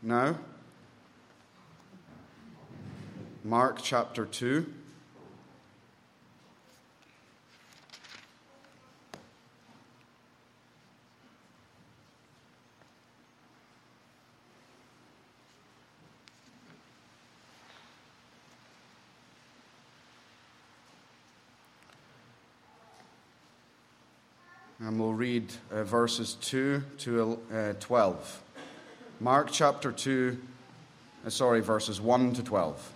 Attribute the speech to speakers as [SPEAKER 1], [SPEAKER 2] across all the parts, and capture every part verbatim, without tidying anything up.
[SPEAKER 1] now. Mark chapter two. And we'll read uh, verses two to uh, twelve. Mark chapter two, uh, sorry, verses one to twelve.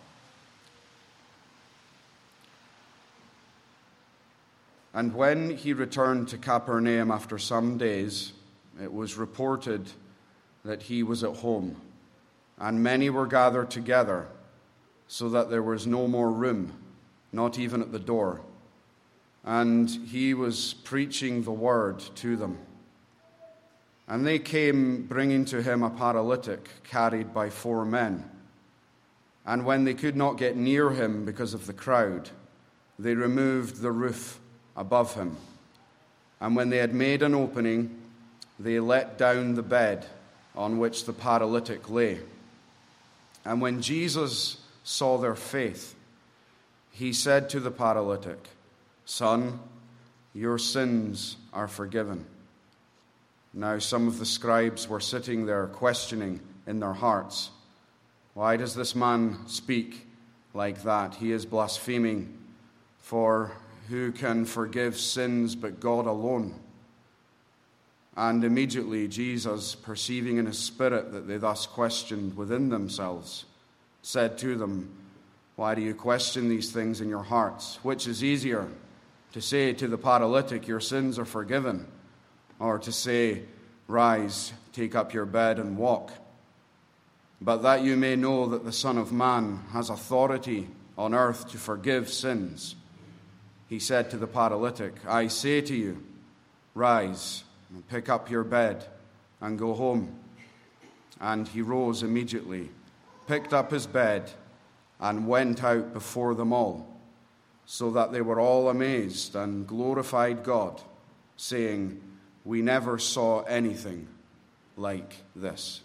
[SPEAKER 1] And when he returned to Capernaum after some days, it was reported that he was at home, and many were gathered together, so that there was no more room, not even at the door. And he was preaching the word to them. And they came, bringing to him a paralytic carried by four men. And when they could not get near him because of the crowd, they removed the roof above him. And when they had made an opening, they let down the bed on which the paralytic lay. And when Jesus saw their faith, he said to the paralytic, "Son, your sins are forgiven." Now some of the scribes were sitting there questioning in their hearts, "Why does this man speak like that? He is blaspheming, for who can forgive sins but God alone?" And immediately Jesus, perceiving in his spirit that they thus questioned within themselves, said to them, "Why do you question these things in your hearts? Which is easier, to say to the paralytic, 'Your sins are forgiven,' or to say, 'Rise, take up your bed and walk'? But that you may know that the Son of Man has authority on earth to forgive sins," he said to the paralytic, "I say to you, rise and pick up your bed and go home." And he rose immediately, picked up his bed, and went out before them all, so that they were all amazed and glorified God, saying, "We never saw anything like this."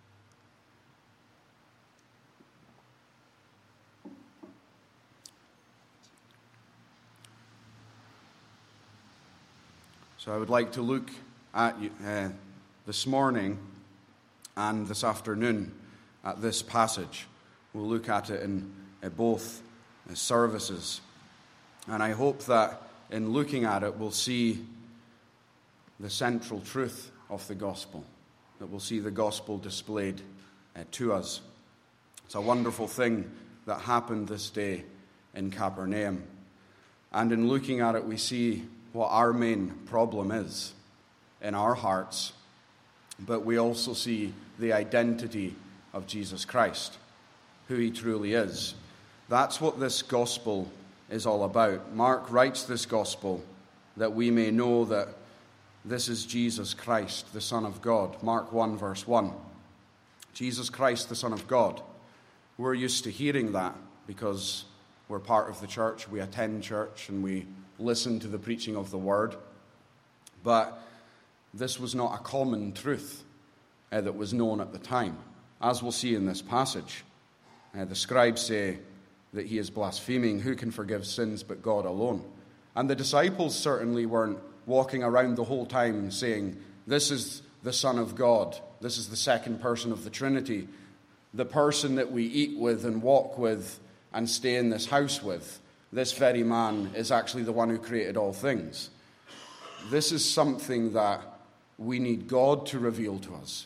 [SPEAKER 1] So I would like to look at you, uh, this morning and this afternoon at this passage. We'll look at it in uh, both uh, services. And I hope that in looking at it, we'll see the central truth of the gospel, that we'll see the gospel displayed uh, to us. It's a wonderful thing that happened this day in Capernaum. And in looking at it, we see what our main problem is in our hearts, but we also see the identity of Jesus Christ, who he truly is. That's what this gospel is all about. Mark writes this gospel that we may know that this is Jesus Christ, the Son of God. Mark one, verse one. Jesus Christ, the Son of God. We're used to hearing that because we're part of the church, we attend church, and we listen to the preaching of the word. But this was not a common truth uh, that was known at the time. As we'll see in this passage, uh, the scribes say that he is blaspheming. Who can forgive sins but God alone? And the disciples certainly weren't walking around the whole time saying, "This is the Son of God. This is the second person of the Trinity. The person that we eat with and walk with and stay in this house with. This very man is actually the one who created all things." This is something that we need God to reveal to us.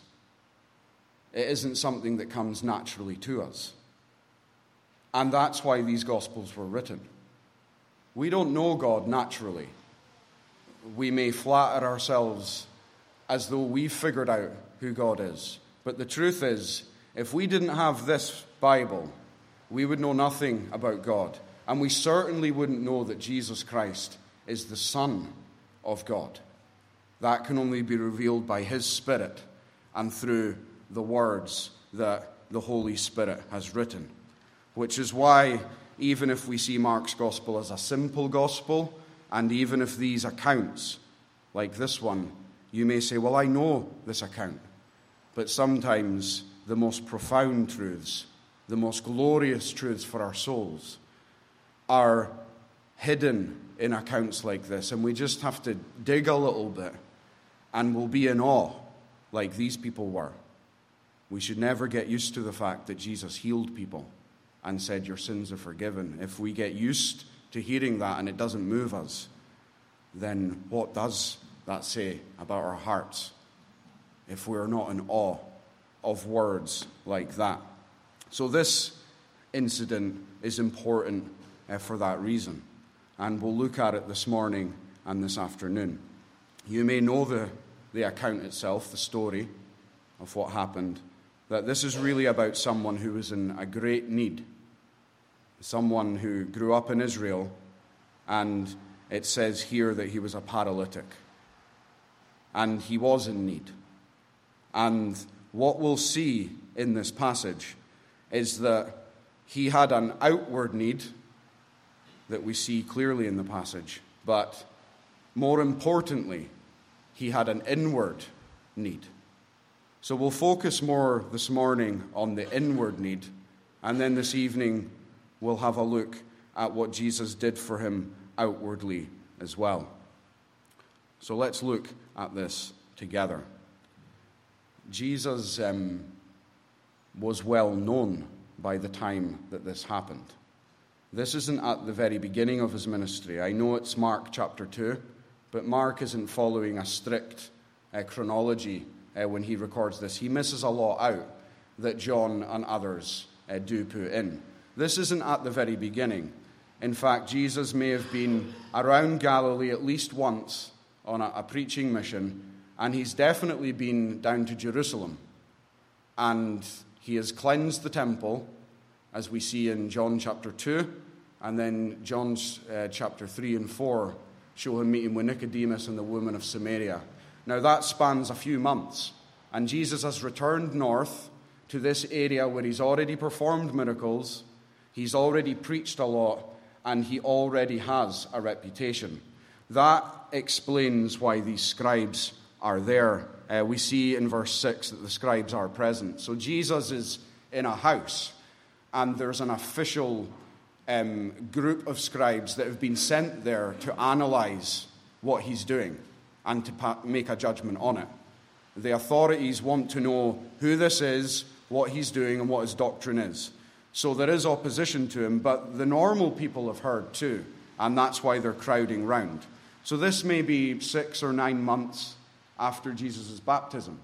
[SPEAKER 1] It isn't something that comes naturally to us. And that's why these Gospels were written. We don't know God naturally. We may flatter ourselves as though we've figured out who God is. But the truth is, if we didn't have this Bible, we would know nothing about God. And we certainly wouldn't know that Jesus Christ is the Son of God. That can only be revealed by his Spirit and through the words that the Holy Spirit has written. Which is why, even if we see Mark's gospel as a simple gospel, and even if these accounts, like this one, you may say, "Well, I know this account." But sometimes the most profound truths, the most glorious truths for our souls, are hidden in accounts like this. And we just have to dig a little bit, and we'll be in awe like these people were. We should never get used to the fact that Jesus healed people and said, your sins are forgiven. If we get used to hearing that and it doesn't move us, then what does that say about our hearts if we're not in awe of words like that? So this incident is important uh, for that reason. And we'll look at it this morning and this afternoon. You may know the, the account itself, the story of what happened, that this is really about someone who was in a great need. Someone who grew up in Israel, and it says here that he was a paralytic. And he was in need. And what we'll see in this passage is that he had an outward need that we see clearly in the passage, but more importantly, he had an inward need. So we'll focus more this morning on the inward need, and then this evening we'll have a look at what Jesus did for him outwardly as well. So let's look at this together. Jesus um, was well known by the time that this happened. This isn't at the very beginning of his ministry. I know it's Mark chapter two, but Mark isn't following a strict uh, chronology uh, when he records this. He misses a lot out that John and others uh, do put in. This isn't at the very beginning. In fact, Jesus may have been around Galilee at least once on a, a preaching mission, and he's definitely been down to Jerusalem. And he has cleansed the temple, as we see in John chapter two, and then John uh, chapter three and four show him meeting with Nicodemus and the woman of Samaria. Now that spans a few months, and Jesus has returned north to this area where he's already performed miracles, he's already preached a lot, and he already has a reputation. That explains why these scribes are there. Uh, we see in verse six that the scribes are present. So Jesus is in a house, and there's an official um, group of scribes that have been sent there to analyze what he's doing and to pa- make a judgment on it. The authorities want to know who this is, what he's doing, and what his doctrine is. So there is opposition to him, but the normal people have heard too, and that's why they're crowding round. So this may be six or nine months after Jesus' baptism.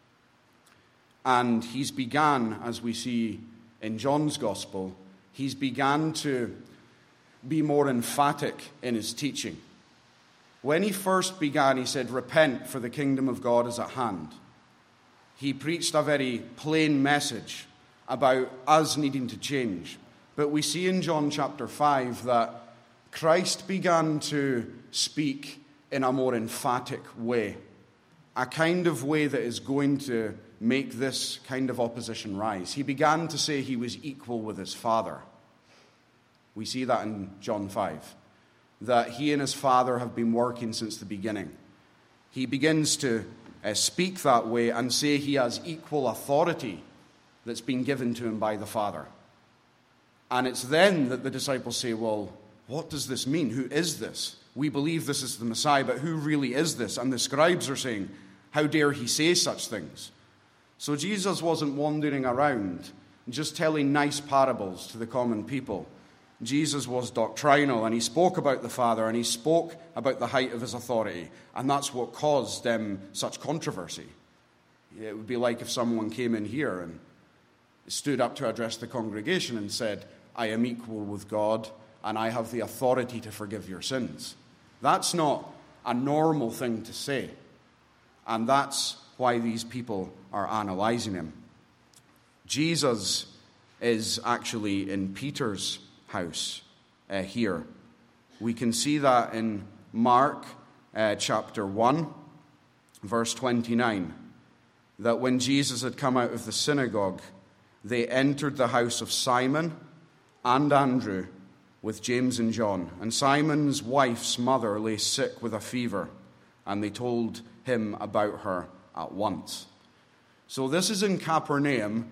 [SPEAKER 1] And he's began, as we see in John's Gospel, he's began to be more emphatic in his teaching. When he first began, he said, "Repent, for the kingdom of God is at hand." He preached a very plain message about us needing to change. But we see in John chapter five that Christ began to speak in a more emphatic way, a kind of way that is going to make this kind of opposition rise. He began to say he was equal with his Father. We see that in John five, that he and his Father have been working since the beginning. He begins to uh, speak that way and say he has equal authority that's been given to him by the Father. And it's then that the disciples say, well, what does this mean? Who is this? We believe this is the Messiah, but who really is this? And the scribes are saying, how dare he say such things? So Jesus wasn't wandering around just telling nice parables to the common people. Jesus was doctrinal, and he spoke about the Father, and he spoke about the height of his authority. And that's what caused them such controversy. It would be like if someone came in here and stood up to address the congregation and said, I am equal with God, and I have the authority to forgive your sins. That's not a normal thing to say. And that's why these people are analyzing him. Jesus is actually in Peter's house uh, here. We can see that in Mark uh, chapter one, verse twenty-nine, that when Jesus had come out of the synagogue, they entered the house of Simon and Andrew with James and John. And Simon's wife's mother lay sick with a fever, and they told him about her at once. So this is in Capernaum,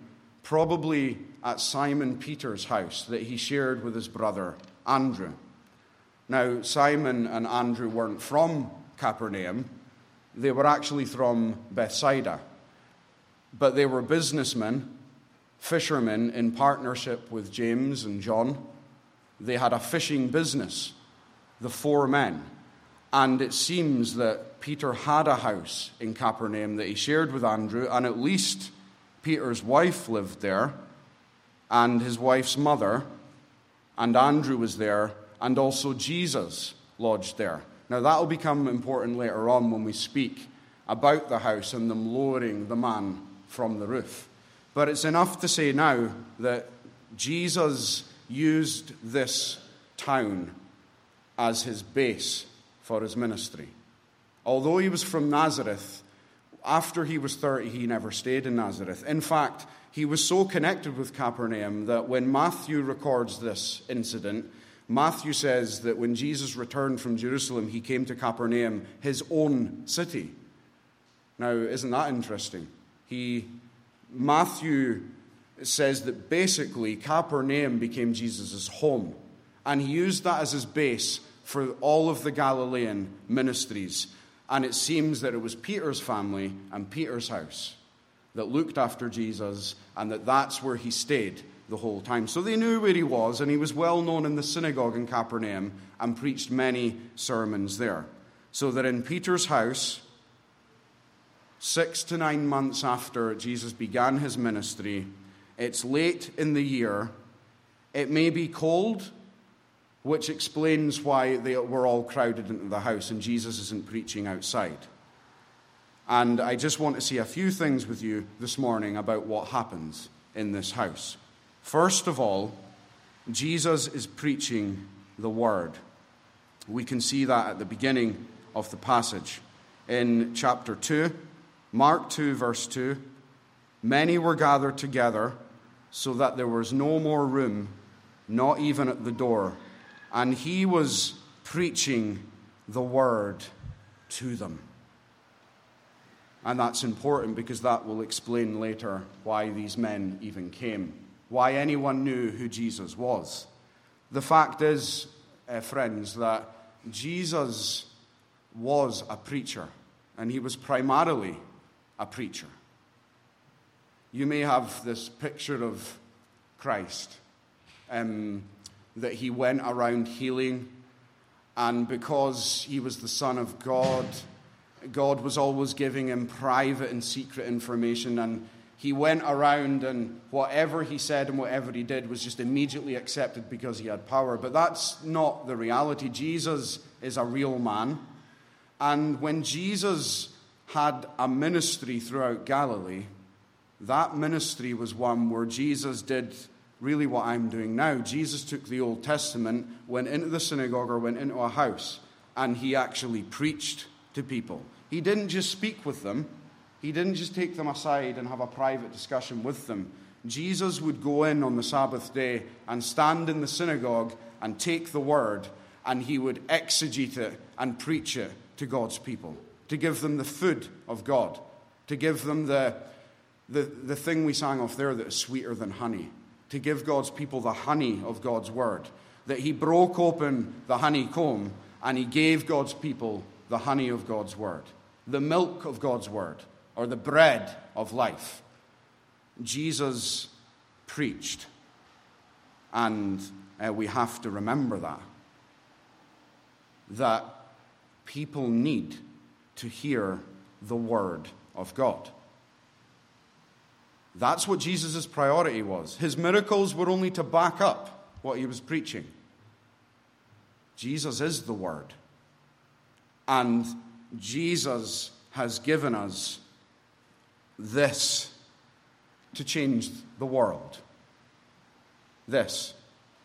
[SPEAKER 1] probably at Simon Peter's house that he shared with his brother Andrew. Now, Simon and Andrew weren't from Capernaum. They were actually from Bethsaida. But they were businessmen, fishermen in partnership with James and John. They had a fishing business, the four men. And it seems that Peter had a house in Capernaum that he shared with Andrew, and at least Peter's wife lived there, and his wife's mother, and Andrew was there, and also Jesus lodged there. Now that will become important later on when we speak about the house and them lowering the man from the roof. But it's enough to say now that Jesus used this town as his base for his ministry. Although he was from Nazareth, after he was thirty, he never stayed in Nazareth. In fact, he was so connected with Capernaum that when Matthew records this incident, Matthew says that when Jesus returned from Jerusalem, he came to Capernaum, his own city. Now, isn't that interesting? He, Matthew says that basically Capernaum became Jesus' home, and he used that as his base for all of the Galilean ministries. And it seems that it was Peter's family and Peter's house that looked after Jesus, and that that's where he stayed the whole time. So they knew where he was, and he was well known in the synagogue in Capernaum and preached many sermons there. So that in Peter's house, six to nine months after Jesus began his ministry, it's late in the year, it may be cold, which explains why they were all crowded into the house and Jesus isn't preaching outside. And I just want to see a few things with you this morning about what happens in this house. First of all, Jesus is preaching the word. We can see that at the beginning of the passage. In chapter two, Mark two, verse two, many were gathered together so that there was no more room, not even at the door. And he was preaching the word to them. And that's important because that will explain later why these men even came, why anyone knew who Jesus was. The fact is, uh, friends, that Jesus was a preacher, and he was primarily a preacher. You may have this picture of Christ, um, that he went around healing, and because he was the Son of God, God was always giving him private and secret information, and he went around and whatever he said and whatever he did was just immediately accepted because he had power. But that's not the reality. Jesus is a real man, and when Jesus had a ministry throughout Galilee, that ministry was one where Jesus did really what I'm doing now. Jesus took the Old Testament, went into the synagogue or went into a house, and he actually preached to people. He didn't just speak with them. He didn't just take them aside and have a private discussion with them. Jesus would go in on the Sabbath day and stand in the synagogue and take the word, and he would exegete it and preach it to God's people, to give them the food of God, to give them the, the, the thing we sang off there that is sweeter than honey, to give God's people the honey of God's word, that he broke open the honeycomb and he gave God's people the honey of God's word, the milk of God's word, or the bread of life. Jesus preached, and uh, we have to remember that, that people need to hear the word of God. That's what Jesus' priority was. His miracles were only to back up what he was preaching. Jesus is the word. And Jesus has given us this to change the world. This.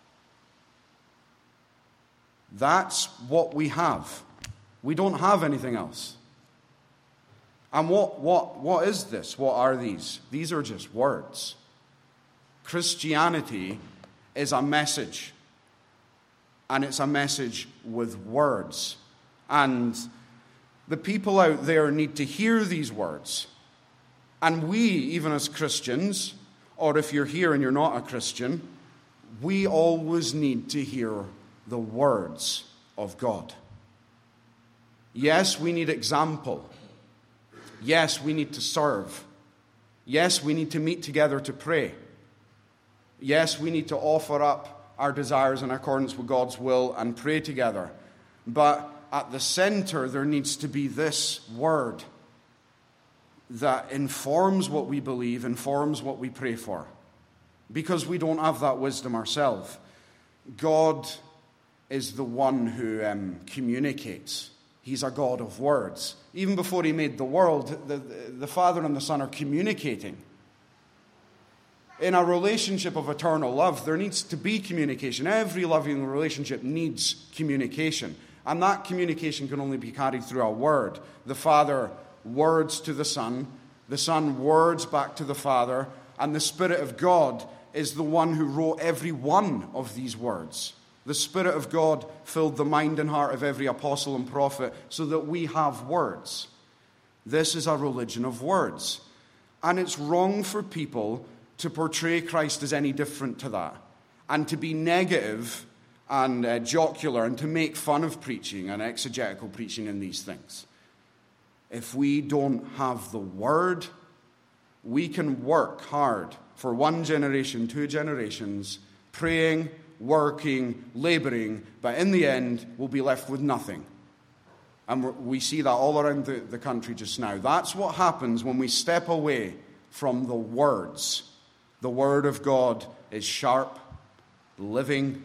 [SPEAKER 1] That's what we have. We don't have anything else. And what, what, what is this? What are these? These are just words. Christianity is a message. And it's a message with words. And the people out there need to hear these words. And we, even as Christians, or if you're here and you're not a Christian, we always need to hear the words of God. Yes, we need example. Yes, we need to serve. Yes, we need to meet together to pray. Yes, we need to offer up our desires in accordance with God's will and pray together. But at the center, there needs to be this word that informs what we believe, informs what we pray for. Because we don't have that wisdom ourselves. God is the one who um, communicates. He's a God of words. Even before he made the world, the, the Father and the Son are communicating. In a relationship of eternal love, there needs to be communication. Every loving relationship needs communication. And that communication can only be carried through a word. The Father words to the Son, the Son words back to the Father, and the Spirit of God is the one who wrote every one of these words. The Spirit of God filled the mind and heart of every apostle and prophet so that we have words. This is a religion of words. And it's wrong for people to portray Christ as any different to that, and to be negative and uh, jocular and to make fun of preaching and exegetical preaching in these things. If we don't have the word, we can work hard for one generation, two generations, praying, working, laboring, but in the end, we'll be left with nothing. And we see that all around the, the country just now. That's what happens when we step away from the words. The word of God is sharp, living.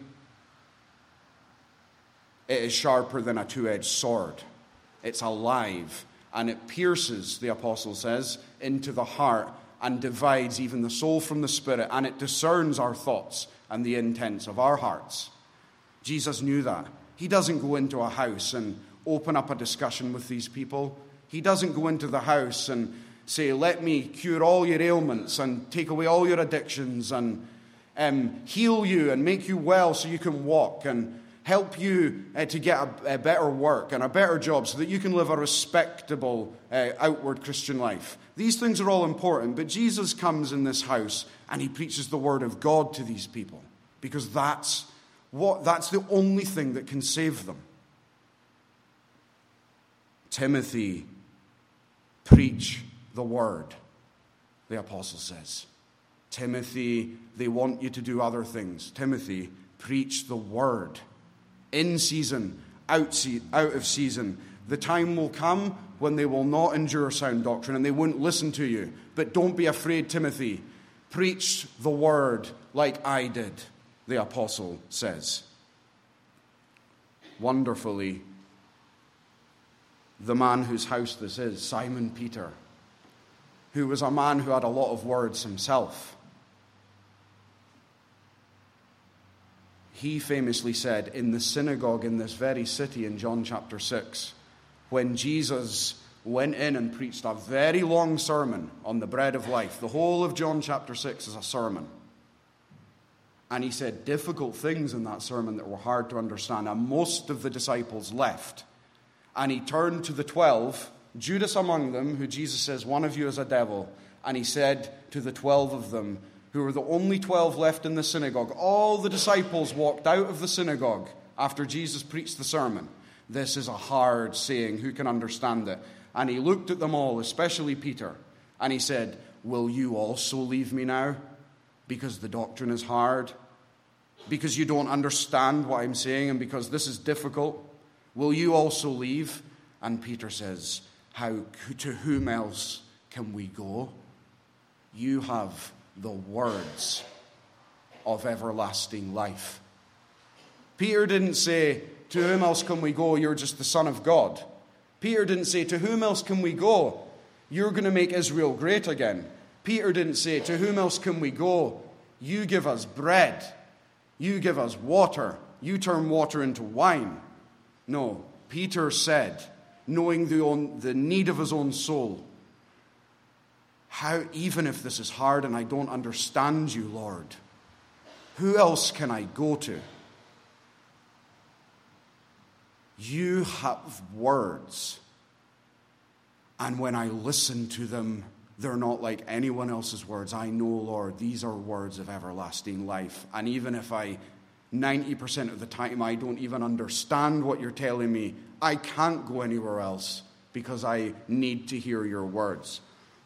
[SPEAKER 1] It is sharper than a two-edged sword. It's alive, and it pierces, the apostle says, into the heart and divides even the soul from the spirit, and it discerns our thoughts and the intents of our hearts. Jesus knew that. He doesn't go into a house and open up a discussion with these people. He doesn't go into the house and say, let me cure all your ailments and take away all your addictions and um, heal you and make you well so you can walk and help you uh, to get a, a better work and a better job so that you can live a respectable uh, outward Christian life. These things are all important, but Jesus comes in this house and he preaches the word of God to these people because that's what that's the only thing that can save them. Timothy, preach the word, the apostle says. Timothy, they want you to do other things. Timothy, preach the word. In season, out, se- out of season. The time will come when they will not endure sound doctrine and they won't listen to you. But don't be afraid, Timothy. Preach the word like I did, the apostle says. Wonderfully, the man whose house this is, Simon Peter, who was a man who had a lot of words himself. He famously said in the synagogue in this very city in John chapter six, when Jesus went in and preached a very long sermon on the bread of life. The whole of John chapter six is a sermon. And he said difficult things in that sermon that were hard to understand. And most of the disciples left. And he turned to the twelve, Judas among them, who Jesus says, one of you is a devil. And he said to the twelve of them, who were the only twelve left in the synagogue, all the disciples walked out of the synagogue after Jesus preached the sermon. This is a hard saying. Who can understand it? And he looked at them all, especially Peter, and he said, will you also leave me now? Because the doctrine is hard? Because you don't understand what I'm saying and because this is difficult? Will you also leave? And Peter says, how, to whom else can we go? You have the words of everlasting life. Peter didn't say, to whom else can we go? You're just the Son of God. Peter didn't say, to whom else can we go? You're going to make Israel great again. Peter didn't say, to whom else can we go? You give us bread. You give us water. You turn water into wine. No, Peter said, knowing the, own, the need of his own soul, how, even if this is hard and I don't understand you, Lord, who else can I go to? You have words, and when I listen to them, they're not like anyone else's words. I know, Lord, these are words of everlasting life. And even if I, ninety percent of the time, I don't even understand what you're telling me, I can't go anywhere else because I need to hear your words.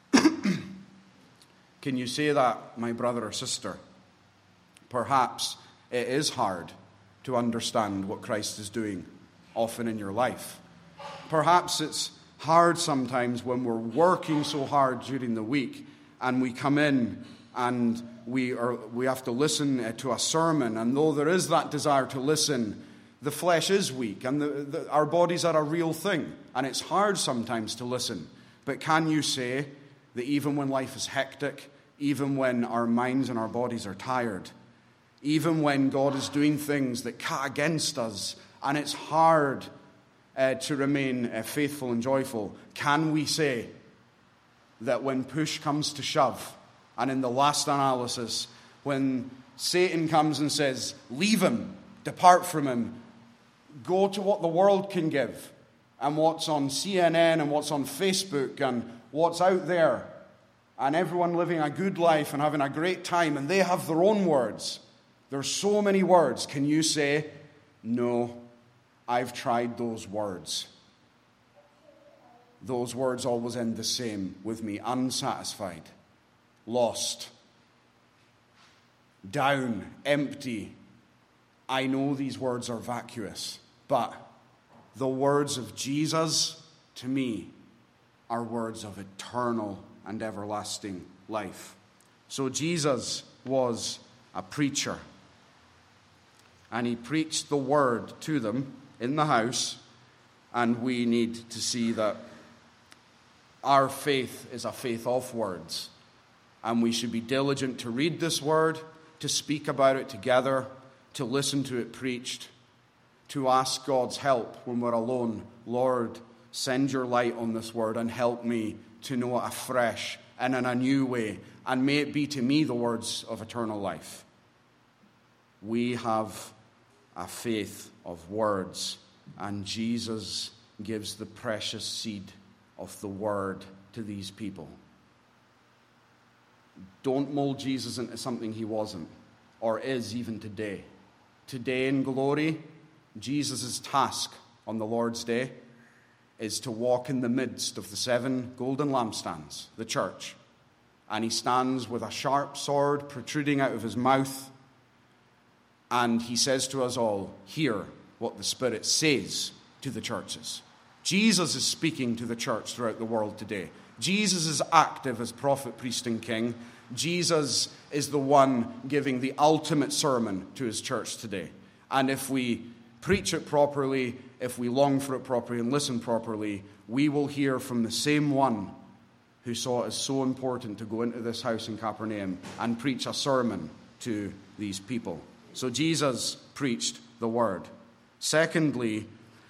[SPEAKER 1] Can you say that, my brother or sister? Perhaps it is hard to understand what Christ is doing often in your life. Perhaps it's hard sometimes when we're working so hard during the week and we come in and we are we have to listen to a sermon, and though there is that desire to listen, the flesh is weak and the, the, our bodies are a real thing, and it's hard sometimes to listen. But can you say that even when life is hectic, even when our minds and our bodies are tired, even when God is doing things that cut against us and it's hard uh, to remain uh, faithful and joyful, can we say that when push comes to shove, and in the last analysis, when Satan comes and says, leave him, depart from him, go to what the world can give, and what's on C N N and what's on Facebook and what's out there, and everyone living a good life and having a great time, and they have their own words. There's so many words. Can you say, no, I've tried those words. Those words always end the same with me: unsatisfied, lost, down, empty. I know these words are vacuous, but the words of Jesus, to me, are words of eternal and everlasting life. So Jesus was a preacher, and he preached the word to them in the house, and we need to see that our faith is a faith of words, and we should be diligent to read this word, to speak about it together, to listen to it preached, to ask God's help when we're alone. Lord, send your light on this word and help me to know it afresh and in a new way, and may it be to me the words of eternal life. We have a faith of words, and Jesus gives the precious seed of the word to these people. Don't mold Jesus into something he wasn't or is even today. Today in glory, Jesus' task on the Lord's day is to walk in the midst of the seven golden lampstands, the church. And he stands with a sharp sword protruding out of his mouth, and he says to us all, hear what the Spirit says to the churches. Jesus is speaking to the church throughout the world today. Jesus is active as prophet, priest, and king. Jesus is the one giving the ultimate sermon to his church today. And if we preach it properly, if we long for it properly and listen properly, we will hear from the same one who saw it as so important to go into this house in Capernaum and preach a sermon to these people. So Jesus preached the word. Secondly,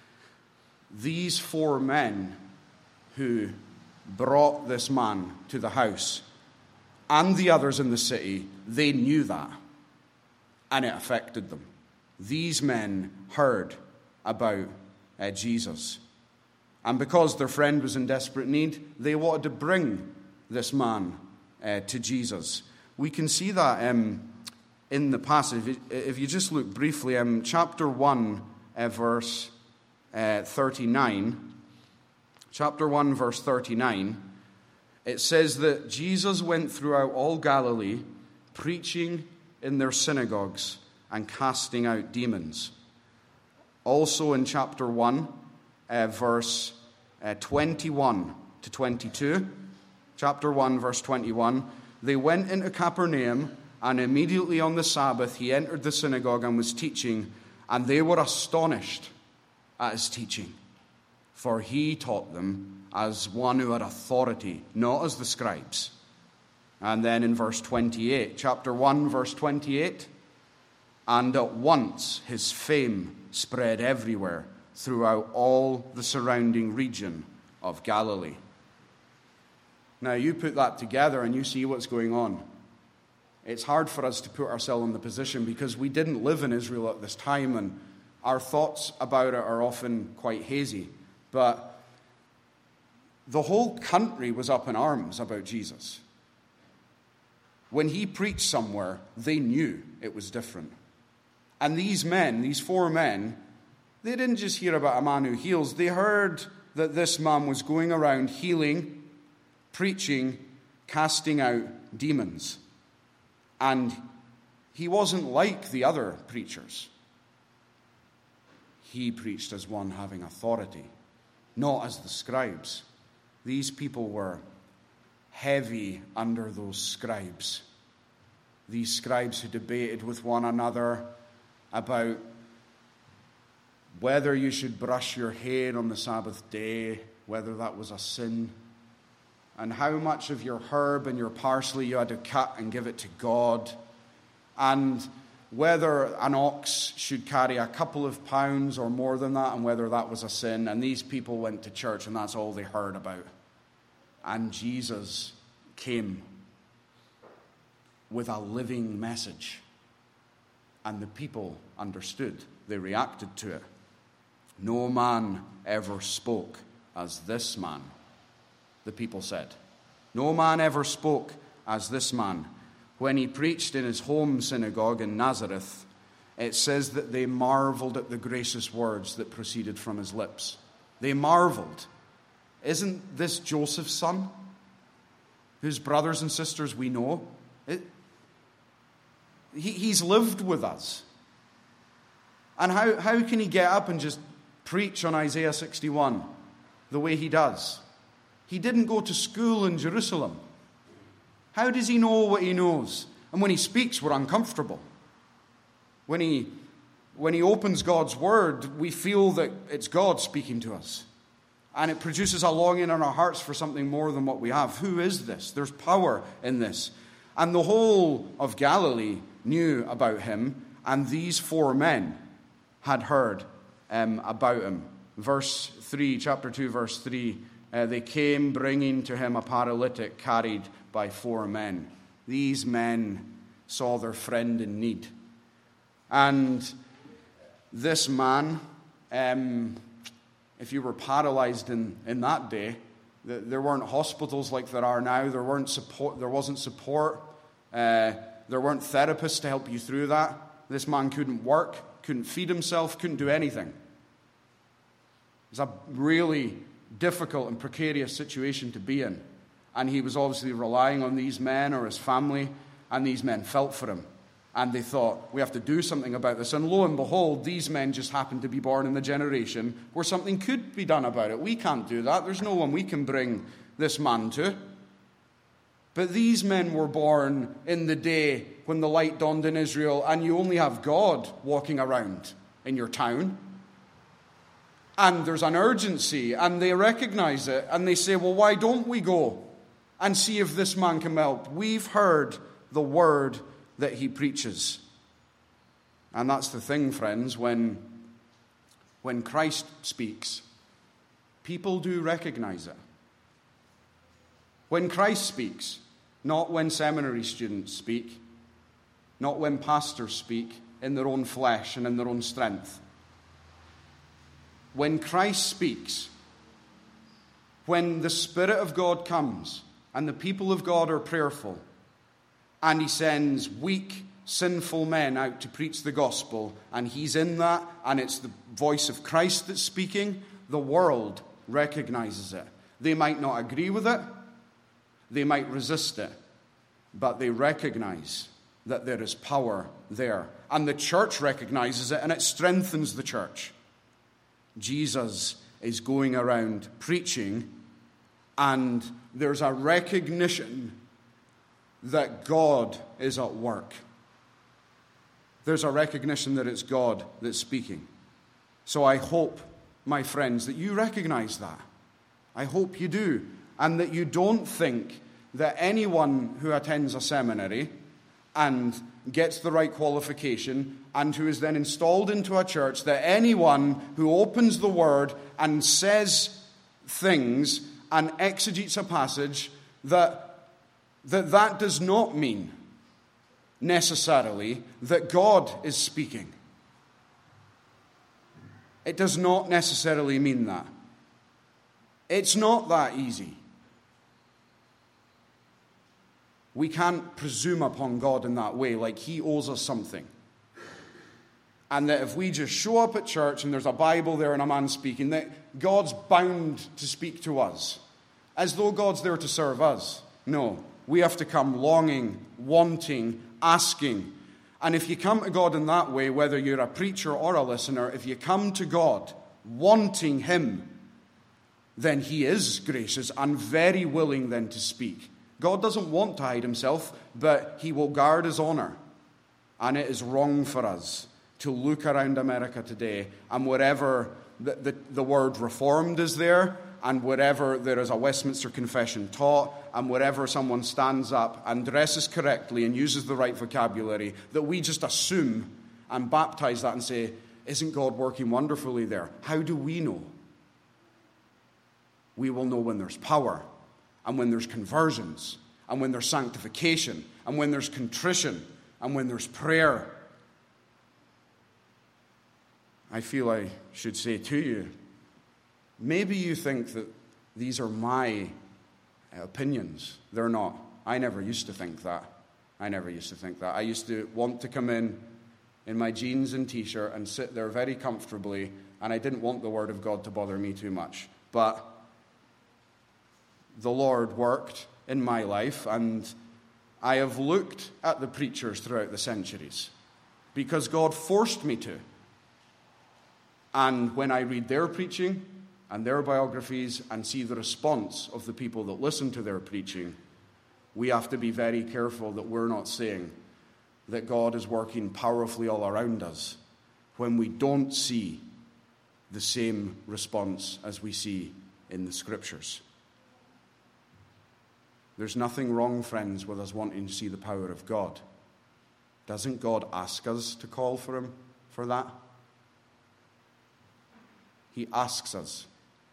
[SPEAKER 1] these four men who brought this man to the house and the others in the city, they knew that, and it affected them. These men heard about uh, Jesus. And because their friend was in desperate need, they wanted to bring this man uh, to Jesus. We can see that um, in the passage. If you just look briefly, um, chapter one, uh, verse uh, thirty-nine. Chapter one, verse thirty-nine. It says that Jesus went throughout all Galilee, preaching in their synagogues and casting out demons. Also in chapter one, uh, verse uh, twenty-one to twenty-two, chapter one, verse twenty-one, they went into Capernaum, and immediately on the Sabbath he entered the synagogue and was teaching, and they were astonished at his teaching, for he taught them as one who had authority, not as the scribes. And then in verse twenty-eight, chapter one, verse twenty-eight, and at once his fame spread everywhere throughout all the surrounding region of Galilee. Now you put that together and you see what's going on. It's hard for us to put ourselves in the position because we didn't live in Israel at this time, and our thoughts about it are often quite hazy. But the whole country was up in arms about Jesus. When he preached somewhere, they knew it was different. And these men, these four men, they didn't just hear about a man who heals. They heard that this man was going around healing, preaching, casting out demons. And he wasn't like the other preachers. He preached as one having authority, not as the scribes. These people were heavy under those scribes. These scribes who debated with one another about whether you should brush your hair on the Sabbath day, whether that was a sin, and how much of your herb and your parsley you had to cut and give it to God, and whether an ox should carry a couple of pounds or more than that, and whether that was a sin. And these people went to church, and that's all they heard about. And Jesus came with a living message. And the people understood. They reacted to it. No man ever spoke as this man, the people said. No man ever spoke as this man. When he preached in his home synagogue in Nazareth, it says that they marveled at the gracious words that proceeded from his lips. They marveled. Isn't this Joseph's son, whose brothers and sisters we know? It, he, he's lived with us. And how, how can he get up and just preach on Isaiah sixty-one the way he does? He didn't go to school in Jerusalem. How does he know what he knows? And when he speaks, we're uncomfortable. When he, when he opens God's word, we feel that it's God speaking to us. And it produces a longing in our hearts for something more than what we have. Who is this? There's power in this. And the whole of Galilee knew about him, and these four men had heard um, about him. Verse three, chapter two, verse three, uh, they came bringing to him a paralytic carried by four men. These men saw their friend in need. And this man, um, if you were paralyzed in, in that day, there weren't hospitals like there are now. There weren't support. There wasn't support. Uh, there weren't therapists to help you through that. This man couldn't work, couldn't feed himself, couldn't do anything. It was a really difficult and precarious situation to be in. And he was obviously relying on these men or his family, and these men felt for him. And they thought, we have to do something about this. And lo and behold, these men just happened to be born in the generation where something could be done about it. We can't do that. There's no one we can bring this man to. But these men were born in the day when the light dawned in Israel, and you only have God walking around in your town. And there's an urgency, and they recognize it, and they say, well, why don't we go and see if this man can help? We've heard the word that he preaches. And that's the thing, friends, when, when Christ speaks, people do recognize it. When Christ speaks, not when seminary students speak, not when pastors speak in their own flesh and in their own strength. When Christ speaks, when the Spirit of God comes and the people of God are prayerful, and he sends weak, sinful men out to preach the gospel, and he's in that, and it's the voice of Christ that's speaking, the world recognizes it. They might not agree with it, they might resist it, but they recognize that there is power there. And the church recognizes it, and it strengthens the church. Jesus is going around preaching, and there's a recognition that God is at work. There's a recognition that it's God that's speaking. So I hope, my friends, that you recognize that. I hope you do. And that you don't think that anyone who attends a seminary and gets the right qualification and who is then installed into a church, that anyone who opens the word and says things and exegetes a passage, that that that does not mean necessarily that God is speaking. It does not necessarily mean that. It's not that easy. We can't presume upon God in that way, like he owes us something. And that if we just show up at church and there's a Bible there and a man speaking, that God's bound to speak to us, as though God's there to serve us. No, we have to come longing, wanting, asking. And if you come to God in that way, whether you're a preacher or a listener, if you come to God wanting him, then he is gracious and very willing then to speak. God doesn't want to hide himself, but he will guard his honor. And it is wrong for us to look around America today, and wherever the, the, the word reformed is there, and wherever there is a Westminster Confession taught, and wherever someone stands up and dresses correctly and uses the right vocabulary, that we just assume and baptize that and say, isn't God working wonderfully there? How do we know? We will know when there's power, and when there's conversions, and when there's sanctification, and when there's contrition, and when there's prayer. I feel I should say to you, maybe you think that these are my opinions. They're not. I never used to think that. I never used to think that. I used to want to come in in my jeans and t-shirt and sit there very comfortably, and I didn't want the Word of God to bother me too much. But the Lord worked in my life, and I have looked at the preachers throughout the centuries because God forced me to. And when I read their preaching and their biographies and see the response of the people that listen to their preaching, we have to be very careful that we're not saying that God is working powerfully all around us when we don't see the same response as we see in the Scriptures. There's nothing wrong, friends, with us wanting to see the power of God. Doesn't God ask us to call for him for that? He asks us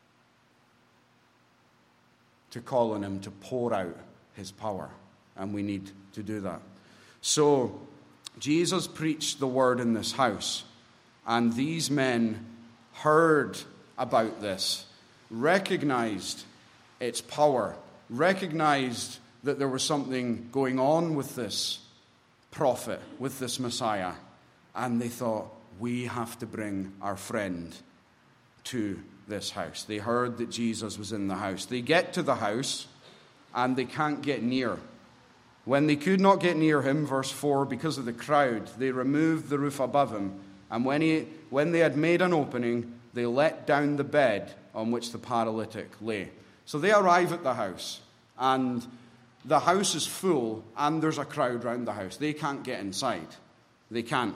[SPEAKER 1] to call on him to pour out his power, and we need to do that. So, Jesus preached the word in this house, and these men heard about this, recognized its power, recognized that there was something going on with this prophet, with this Messiah, and they thought, we have to bring our friend to this house. They heard that Jesus was in the house. They get to the house, and they can't get near. When they could not get near him, verse four, because of the crowd, they removed the roof above him, and when he, when they had made an opening, they let down the bed on which the paralytic lay. So they arrive at the house, and the house is full, and there's a crowd round the house. They can't get inside. They can't.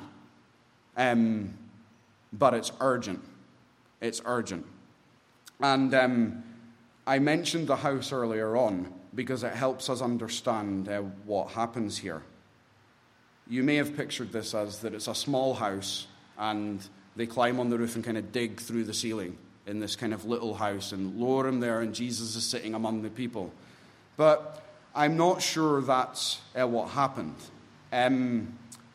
[SPEAKER 1] Um, but it's urgent. It's urgent. And um, I mentioned the house earlier on because it helps us understand uh, what happens here. You may have pictured this as that it's a small house, and they climb on the roof and kind of dig through the ceiling in this kind of little house and lower him there, and Jesus is sitting among the people. But I'm not sure that's uh, what happened. Um,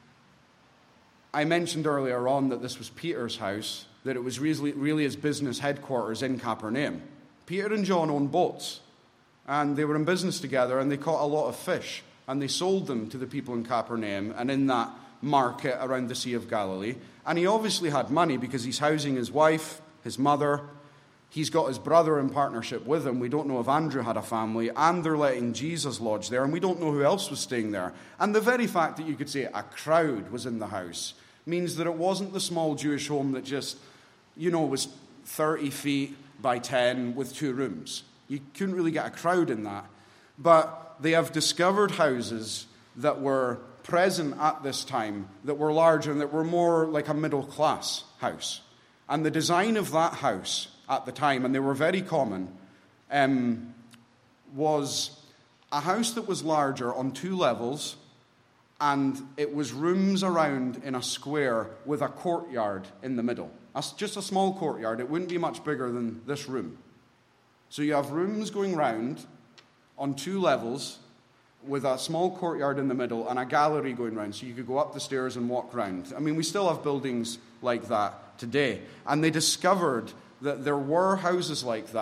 [SPEAKER 1] I mentioned earlier on that this was Peter's house, that it was really, really his business headquarters in Capernaum. Peter and John owned boats, and they were in business together, and they caught a lot of fish, and they sold them to the people in Capernaum and in that market around the Sea of Galilee. And he obviously had money because he's housing his wife, his mother. He's got his brother in partnership with him. We don't know if Andrew had a family, and they're letting Jesus lodge there, and we don't know who else was staying there. And the very fact that you could say a crowd was in the house means that it wasn't the small Jewish home that just, you know, was thirty feet by ten with two rooms. You couldn't really get a crowd in that. But they have discovered houses that were present at this time, that were larger and that were more like a middle-class house. And the design of that house at the time, and they were very common, um, was a house that was larger on two levels, and it was rooms around in a square with a courtyard in the middle. Just a small courtyard. It wouldn't be much bigger than this room. So you have rooms going round on two levels with a small courtyard in the middle and a gallery going round, so you could go up the stairs and walk round. I mean, we still have buildings like that today. And they discovered that there were houses like that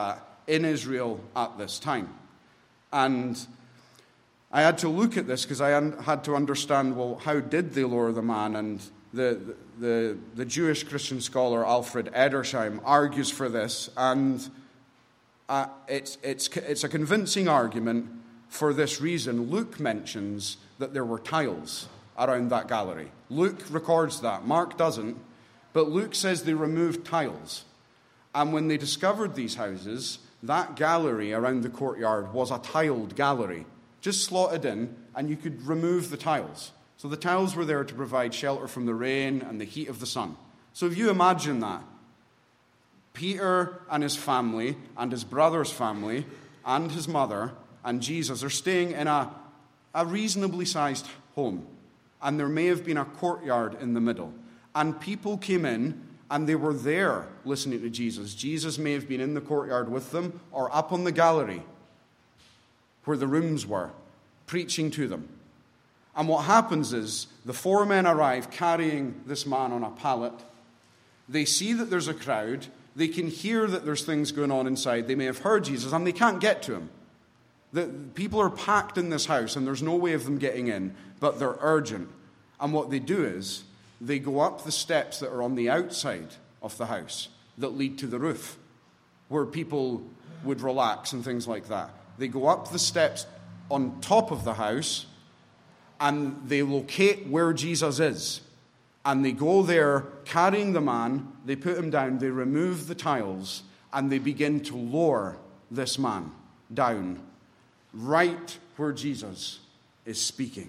[SPEAKER 1] in Israel at this time. And I had to look at this because I had to understand, well, how did they lower the man? And the, the, the Jewish Christian scholar Alfred Edersheim argues for this, and uh, it's, it's, it's a convincing argument for this reason. Luke mentions that there were tiles around that gallery. Luke records that. Mark doesn't. But Luke says they removed tiles. And when they discovered these houses, that gallery around the courtyard was a tiled gallery, just slotted in, and you could remove the tiles. So the tiles were there to provide shelter from the rain and the heat of the sun. So if you imagine that, Peter and his family and his brother's family and his mother and Jesus are staying in a, a reasonably sized home. And there may have been a courtyard in the middle. And people came in, and they were there listening to Jesus. Jesus may have been in the courtyard with them, or up on the gallery where the rooms were, preaching to them. And what happens is, the four men arrive carrying this man on a pallet. They see that there's a crowd. They can hear that there's things going on inside. They may have heard Jesus, and they can't get to him. The people are packed in this house, and there's no way of them getting in, but they're urgent. And what they do is, they go up the steps that are on the outside of the house that lead to the roof, where people would relax and things like that. They go up the steps on top of the house, and they locate where Jesus is. And they go there carrying the man, they put him down, they remove the tiles, and they begin to lower this man down right where Jesus is speaking.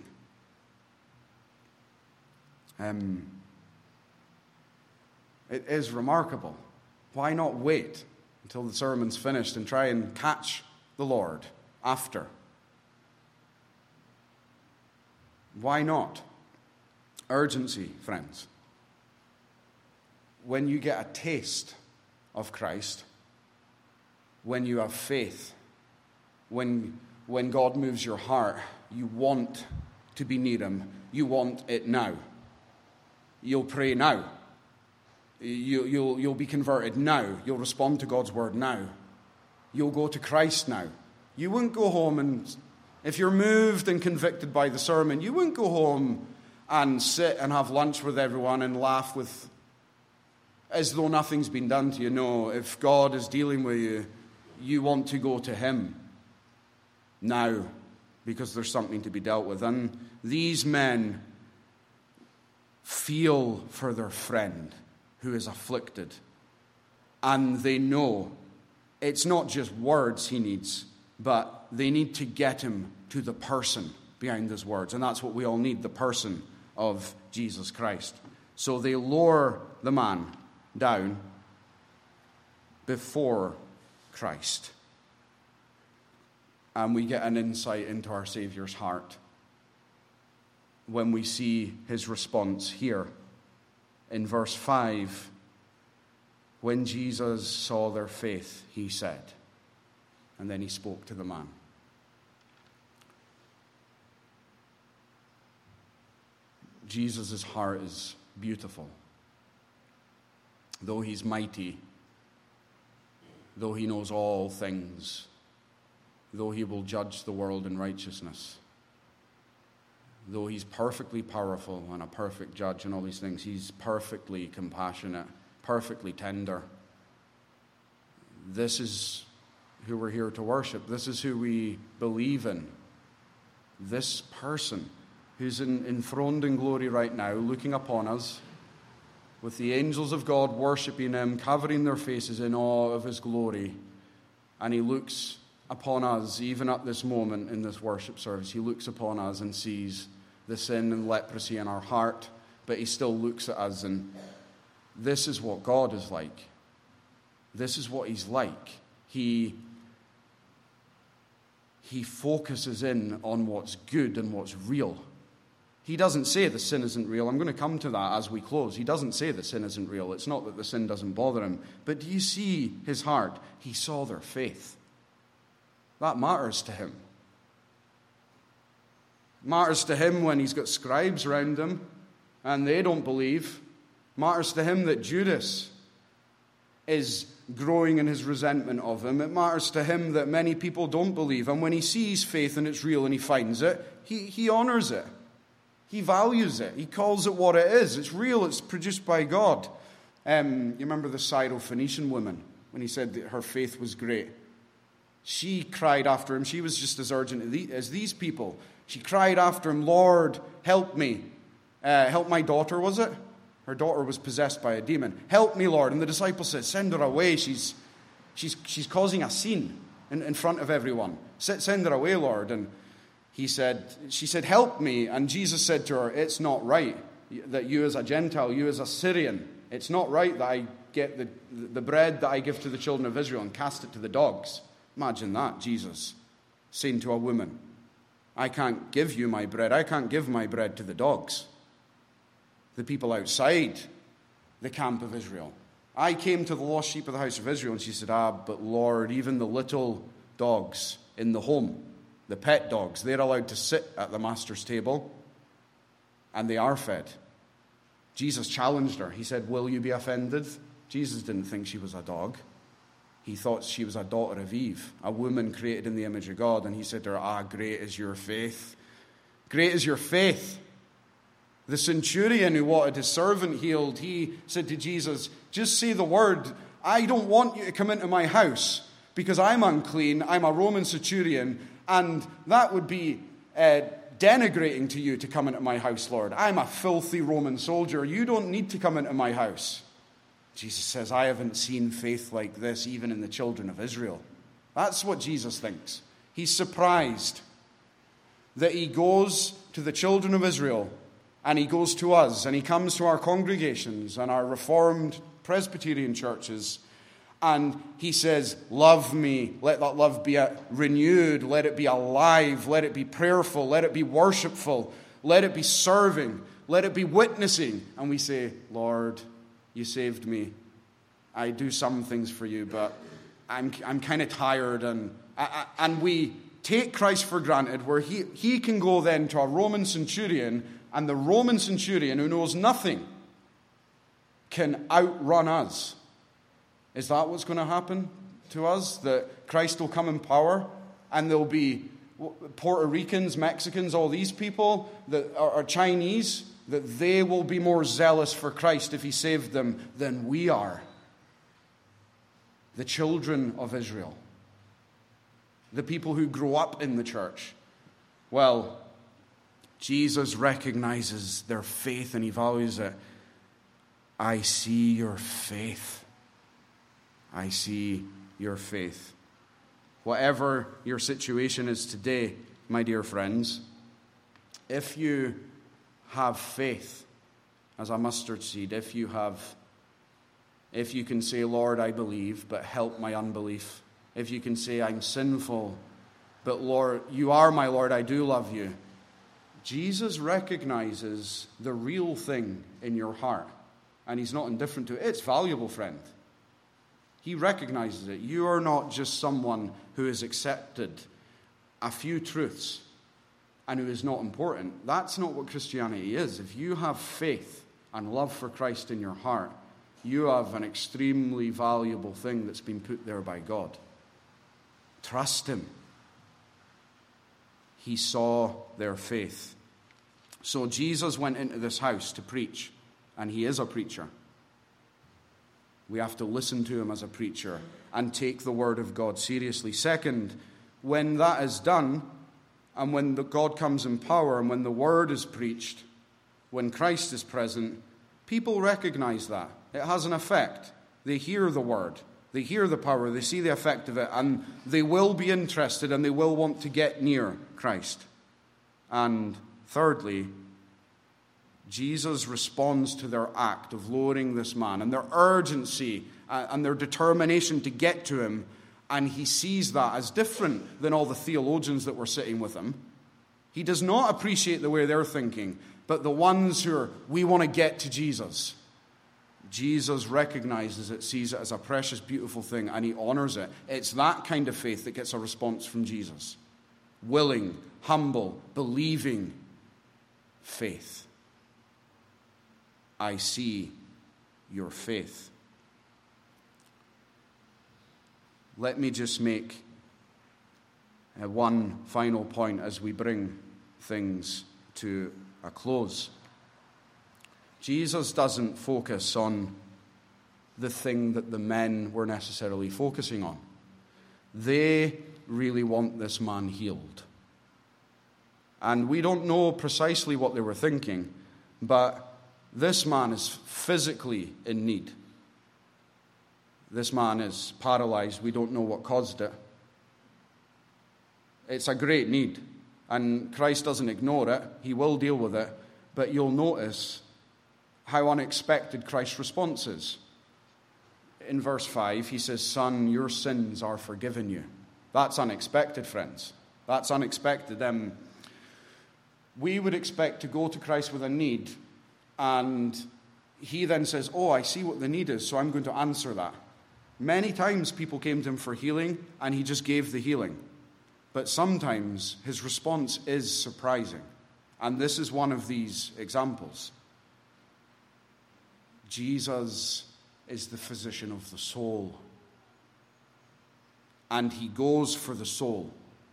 [SPEAKER 1] Um, it is remarkable. Why not wait until the sermon's finished and try and catch the Lord after? Why not? Urgency, friends. When you get a taste of Christ, when you have faith, when, when God moves your heart, you want to be near him. You want it now. You'll pray now. You, you'll, you'll be converted now. You'll respond to God's word now. You'll go to Christ now. You won't go home and, if you're moved and convicted by the sermon, you won't go home and sit and have lunch with everyone and laugh with, as though nothing's been done to you. No, if God is dealing with you, you want to go to him now, because there's something to be dealt with. And these men feel for their friend who is afflicted. And they know it's not just words he needs, but they need to get him to the person behind his words. And that's what we all need, the person of Jesus Christ. So they lower the man down before Christ. And we get an insight into our Savior's heart when we see his response here in verse five. When Jesus saw their faith, he said, and then he spoke to the man. Jesus' heart is beautiful. Though he's mighty, though he knows all things, though he will judge the world in righteousness, though he's perfectly powerful and a perfect judge and all these things, he's perfectly compassionate, perfectly tender. This is who we're here to worship. This is who we believe in. This person who's in, enthroned in glory right now, looking upon us, with the angels of God worshiping him, covering their faces in awe of his glory. And he looks upon us, even at this moment in this worship service. He looks upon us and sees the sin and leprosy in our heart, but he still looks at us, and this is what God is like. This is what he's like. He, he focuses in on what's good and what's real. He doesn't say the sin isn't real. I'm going to come to that as we close. He doesn't say the sin isn't real. It's not that the sin doesn't bother him. But do you see his heart? He saw their faith. That matters to him. Matters to him when he's got scribes around him and they don't believe. Matters to him that Judas is growing in his resentment of him. It matters to him that many people don't believe. And when he sees faith and it's real and he finds it, he, he honors it. He values it. He calls it what it is. It's real. It's produced by God. Um, you remember the Syrophoenician woman when he said that her faith was great? She cried after him. She was just as urgent as these people. She cried after him, Lord, help me. Uh, help my daughter, was it? Her daughter was possessed by a demon. Help me, Lord. And the disciples said, send her away. She's she's she's causing a scene in, in front of everyone. Send her away, Lord. And he said, she said, help me. And Jesus said to her, it's not right that you as a Gentile, you as a Syrian, it's not right that I get the, the bread that I give to the children of Israel and cast it to the dogs. Imagine that, Jesus saying to a woman, I can't give you my bread. I can't give my bread to the dogs, the people outside the camp of Israel. I came to the lost sheep of the house of Israel. And she said, ah, but Lord, even the little dogs in the home, the pet dogs, they're allowed to sit at the master's table, and they are fed. Jesus challenged her. He said, will you be offended? Jesus didn't think she was a dog. He thought she was a daughter of Eve, a woman created in the image of God. And he said to her, ah, great is your faith. Great is your faith. The centurion who wanted his servant healed, he said to Jesus, just say the word. I don't want you to come into my house because I'm unclean. I'm a Roman centurion, and that would be uh, denigrating to you to come into my house, Lord. I'm a filthy Roman soldier. You don't need to come into my house. Jesus says, I haven't seen faith like this even in the children of Israel. That's what Jesus thinks. He's surprised that he goes to the children of Israel and he goes to us and he comes to our congregations and our Reformed Presbyterian churches and he says, love me. Let that love be renewed. Let it be alive. Let it be prayerful. Let it be worshipful. Let it be serving. Let it be witnessing. And we say, Lord, you saved me. I do some things for you, but I'm I'm kind of tired. And I, I, and we take Christ for granted, where he, he can go then to a Roman centurion, and the Roman centurion, who knows nothing, can outrun us. Is that what's going to happen to us? That Christ will come in power, and there'll be Puerto Ricans, Mexicans, all these people that are, are Chinese, that they will be more zealous for Christ if he saved them than we are. The children of Israel, the people who grow up in the church. Well, Jesus recognizes their faith and he values it. I see your faith. I see your faith. Whatever your situation is today, my dear friends, if you have faith as a mustard seed, if you have, if you can say, Lord, I believe, but help my unbelief. If you can say, I'm sinful, but Lord, you are my Lord, I do love you. Jesus recognizes the real thing in your heart, and he's not indifferent to it. It's valuable, friend. He recognizes it. You are not just someone who has accepted a few truths and who is not important. That's not what Christianity is. If you have faith and love for Christ in your heart, you have an extremely valuable thing that's been put there by God. Trust him. He saw their faith. So Jesus went into this house to preach, and he is a preacher. We have to listen to him as a preacher and take the word of God seriously. Second, when that is done, and when the God comes in power, and when the word is preached, when Christ is present, people recognize that. It has an effect. They hear the word. They hear the power. They see the effect of it. And they will be interested and they will want to get near Christ. And thirdly, Jesus responds to their act of lowering this man and their urgency and their determination to get to him. And he sees that as different than all the theologians that were sitting with him. He does not appreciate the way they're thinking, but the ones who are, we want to get to Jesus. Jesus recognizes it, sees it as a precious, beautiful thing, and he honors it. It's that kind of faith that gets a response from Jesus. Willing, humble, believing faith. I see your faith. let me just make uh, one final point as we bring things to a close. Jesus doesn't focus on the thing that the men were necessarily focusing on. They really want this man healed. And we don't know precisely what they were thinking, but this man is physically in need. This man is paralyzed. We don't know what caused it. It's a great need, and Christ doesn't ignore it. He will deal with it, but you'll notice how unexpected Christ's response is. In verse five, he says, "Son, your sins are forgiven you." That's unexpected, friends. That's unexpected. Um, we would expect to go to Christ with a need, and he then says, "Oh, I see what the need is, so I'm going to answer that." Many times people came to him for healing, and he just gave the healing. But sometimes his response is surprising. And this is one of these examples. Jesus is the physician of the soul. And he goes for the soul.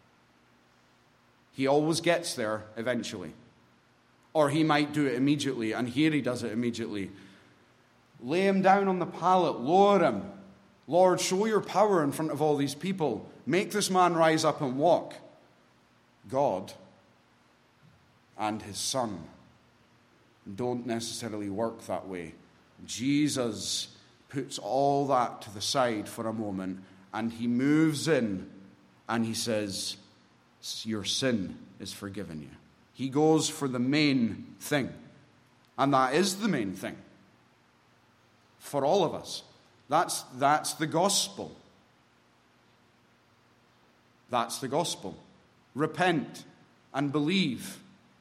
[SPEAKER 1] He always gets there eventually. Or he might do it immediately, and here he does it immediately. Lay him down on the pallet, lower him. Lord, show your power in front of all these people. Make this man rise up and walk. God and his Son don't necessarily work that way. Jesus puts all that to the side for a moment, and he moves in and he says, your sin is forgiven you. He goes for the main thing, and that is the main thing for all of us. That's, that's the gospel. That's the gospel. Repent and believe.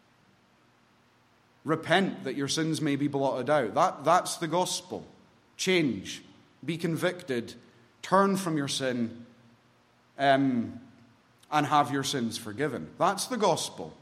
[SPEAKER 1] Repent that your sins may be blotted out. That, that's the gospel. Change. Be convicted. Turn from your sin um, and have your sins forgiven. That's the gospel.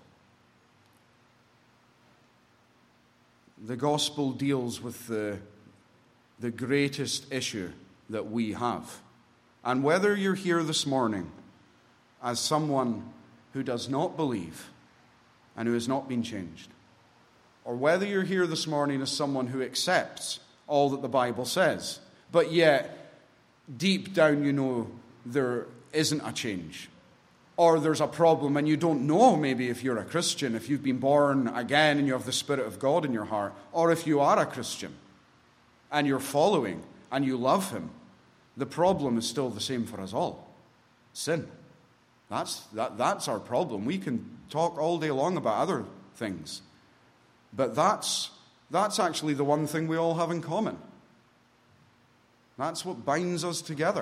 [SPEAKER 1] The gospel deals with the, the greatest issue that we have. And whether you're here this morning as someone who does not believe and who has not been changed, or whether you're here this morning as someone who accepts all that the Bible says, but yet deep down you know there isn't a change, or there's a problem and you don't know maybe if you're a Christian, if you've been born again and you have the Spirit of God in your heart, or if you are a Christian and you're following and you love him, the problem is still the same for us all. Sin. That's, that, that's our problem. We can talk all day long about other things, but that's, that's actually the one thing we all have in common. That's what binds us together.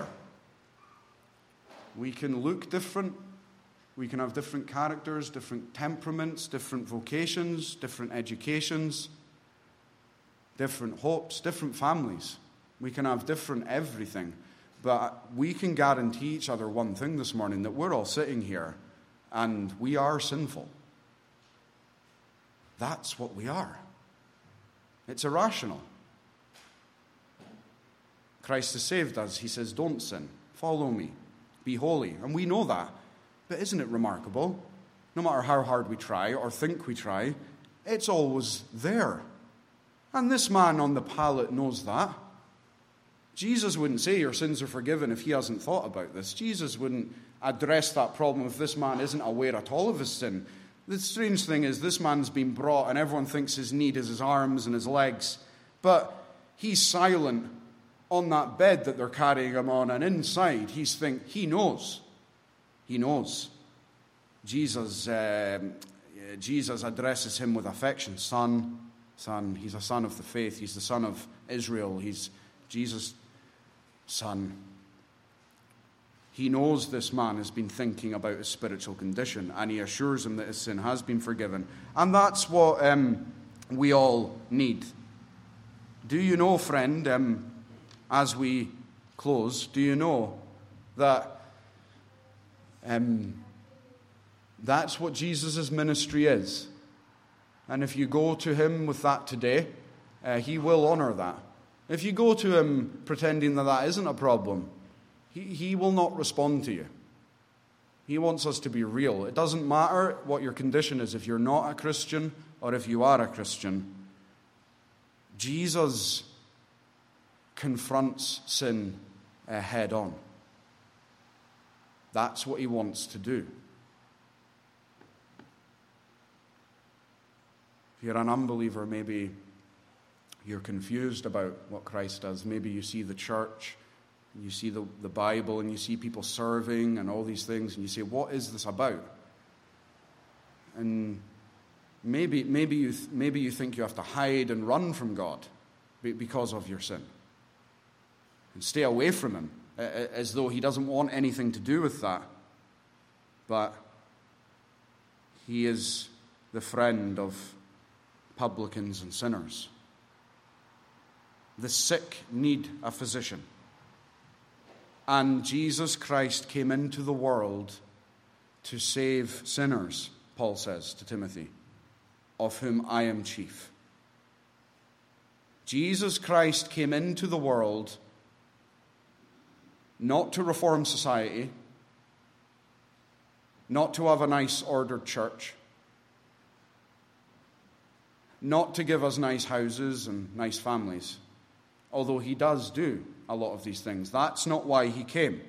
[SPEAKER 1] We can look different. We can have different characters, different temperaments, different vocations, different educations, different hopes, different families. We can have different everything. But we can guarantee each other one thing this morning, that we're all sitting here and we are sinful. That's what we are. It's irrational. Christ has saved us. He says, don't sin. Follow me. Be holy. And we know that. But isn't it remarkable? No matter how hard we try or think we try, it's always there. And this man on the pallet knows that. Jesus wouldn't say your sins are forgiven if he hasn't thought about this. Jesus wouldn't address that problem if this man isn't aware at all of his sin. The strange thing is this man's been brought and everyone thinks his need is his arms and his legs. But he's silent on that bed that they're carrying him on, and inside he's think he knows. He knows. Jesus, uh, Jesus addresses him with affection. Son, son. He's a son of the faith. He's the son of Israel. He's Jesus' son. He knows this man has been thinking about his spiritual condition, and he assures him that his sin has been forgiven. And that's what um, we all need. Do you know, friend, um, as we close, do you know that um, that's what Jesus' ministry is? And if you go to him with that today, uh, he will honor that. If you go to him pretending that that isn't a problem, He, he will not respond to you. He wants us to be real. It doesn't matter what your condition is, if you're not a Christian or if you are a Christian. Jesus confronts sin uh, head on. That's what he wants to do. If you're an unbeliever, maybe you're confused about what Christ does. Maybe you see the church, and you see the, the Bible, and you see people serving and all these things, and you say, what is this about? And maybe maybe you th- maybe you think you have to hide and run from God be- because of your sin. And stay away from him, as though he doesn't want anything to do with that. But he is the friend of publicans and sinners. The sick need a physician. And Jesus Christ came into the world to save sinners, Paul says to Timothy, of whom I am chief. Jesus Christ came into the world not to reform society, not to have a nice ordered church, not to give us nice houses and nice families, although he does do a lot of these things. That's not why he came.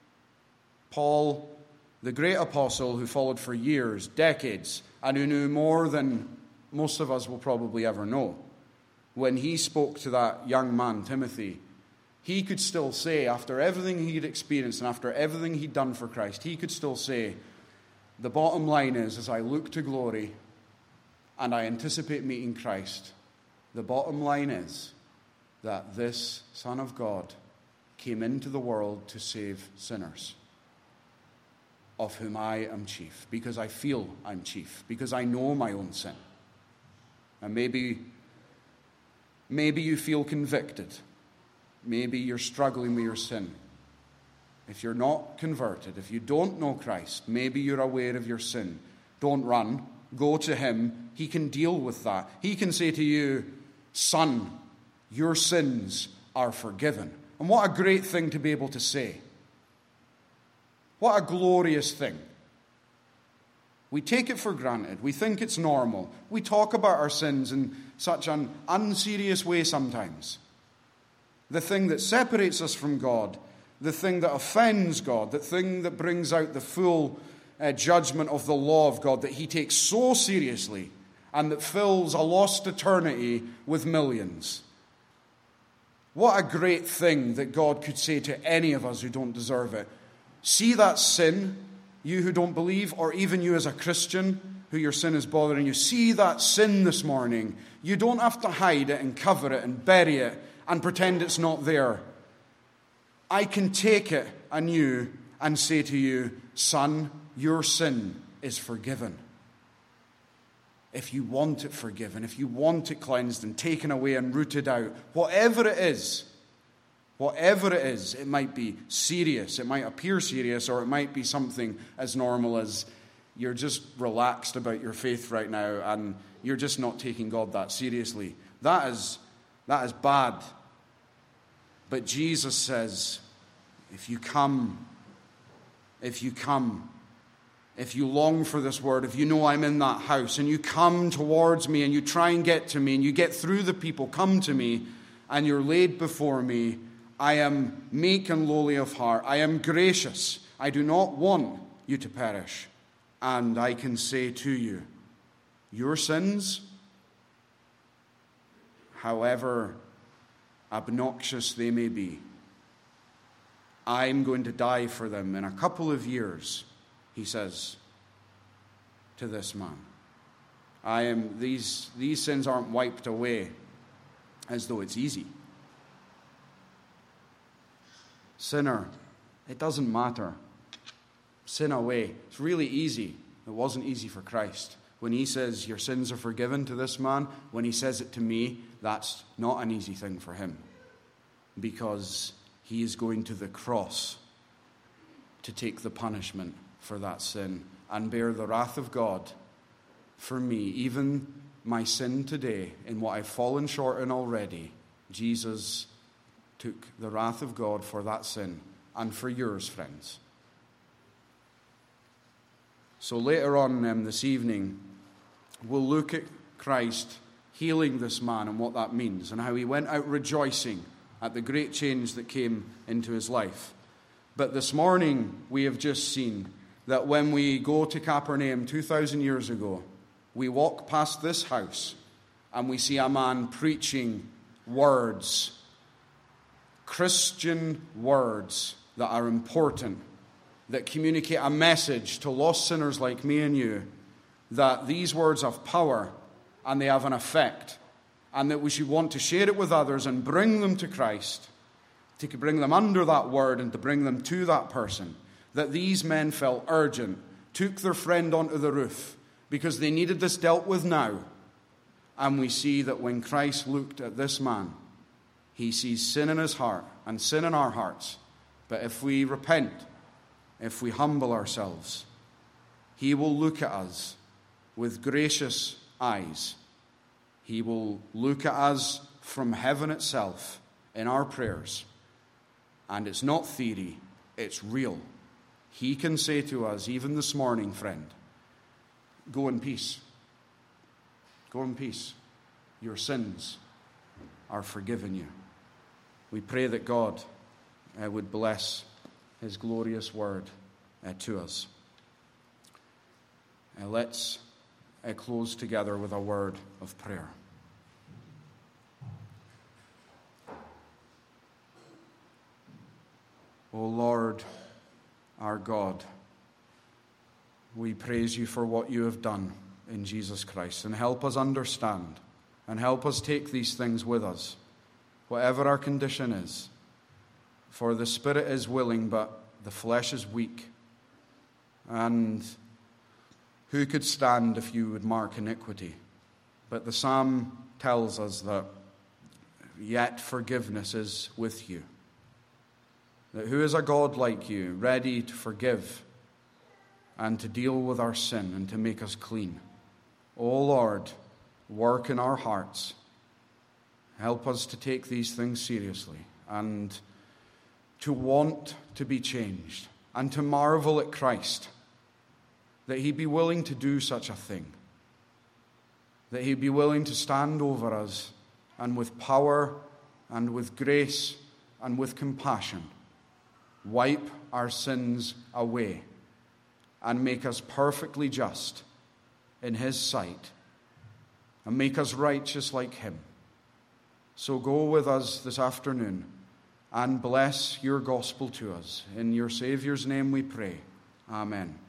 [SPEAKER 1] Paul, the great apostle who followed for years, decades, and who knew more than most of us will probably ever know, when he spoke to that young man, Timothy, he could still say, after everything he'd experienced and after everything he'd done for Christ, he could still say, the bottom line is, as I look to glory and I anticipate meeting Christ, the bottom line is that this Son of God came into the world to save sinners, of whom I am chief, because I feel I'm chief, because I know my own sin. And maybe, maybe you feel convicted. Maybe you're struggling with your sin. If you're not converted, if you don't know Christ, maybe you're aware of your sin. Don't run. Go to him. He can deal with that. He can say to you, son, your sins are forgiven. And what a great thing to be able to say. What a glorious thing. We take it for granted. We think it's normal. We talk about our sins in such an unserious way sometimes. The thing that separates us from God, the thing that offends God, the thing that brings out the full uh, judgment of the law of God that he takes so seriously and that fills a lost eternity with millions. What a great thing that God could say to any of us who don't deserve it. See that sin, you who don't believe, or even you as a Christian who your sin is bothering you. See that sin this morning. You don't have to hide it and cover it and bury it and pretend it's not there. I can take it anew and say to you, son, your sin is forgiven. If you want it forgiven, if you want it cleansed and taken away and rooted out, whatever it is, whatever it is, it might be serious, it might appear serious, or it might be something as normal as you're just relaxed about your faith right now and you're just not taking God that seriously. That is, that is bad. But Jesus says, if you come, if you come, if you long for this word, if you know I'm in that house, and you come towards me and you try and get to me and you get through the people, come to me and you're laid before me, I am meek and lowly of heart. I am gracious. I do not want you to perish. And I can say to you, your sins, however obnoxious they may be, I'm going to die for them in a couple of years, he says to this man. I am these these sins aren't wiped away as though it's easy. Sinner, it doesn't matter. Sin away. It's really easy. It wasn't easy for Christ. When he says your sins are forgiven to this man, when he says it to me, that's not an easy thing for him. Because he is going to the cross to take the punishment for that sin and bear the wrath of God for me. Even my sin today, in what I've fallen short in already, Jesus took the wrath of God for that sin and for yours, friends. So later on um, this evening, we'll look at Christ healing this man and what that means, and how he went out rejoicing at the great change that came into his life. But this morning, we have just seen that when we go to Capernaum two thousand years ago, we walk past this house and we see a man preaching words, Christian words that are important, that communicate a message to lost sinners like me and you, that these words have power and they have an effect, and that we should want to share it with others and bring them to Christ, to bring them under that word and to bring them to that person. That these men felt urgent, took their friend onto the roof because they needed this dealt with now. And we see that when Christ looked at this man, he sees sin in his heart and sin in our hearts. But if we repent, if we humble ourselves, he will look at us with gracious eyes. He will look at us from heaven itself in our prayers. And it's not theory, it's real. He can say to us, even this morning, friend, go in peace. Go in peace. Your sins are forgiven you. We pray that God uh, would bless his glorious word uh, to us. Uh, let's uh, close together with a word of prayer. O Lord, our God, we praise you for what you have done in Jesus Christ, and help us understand and help us take these things with us, whatever our condition is. For the spirit is willing, but the flesh is weak. And who could stand if you would mark iniquity? But the psalm tells us that yet forgiveness is with you. That who is a God like you, ready to forgive and to deal with our sin and to make us clean? O Lord, work in our hearts. Help us to take these things seriously and to want to be changed and to marvel at Christ, that he be willing to do such a thing, that he be willing to stand over us and with power and with grace and with compassion wipe our sins away and make us perfectly just in his sight and make us righteous like him. So go with us this afternoon and bless your gospel to us. In your Savior's name we pray. Amen.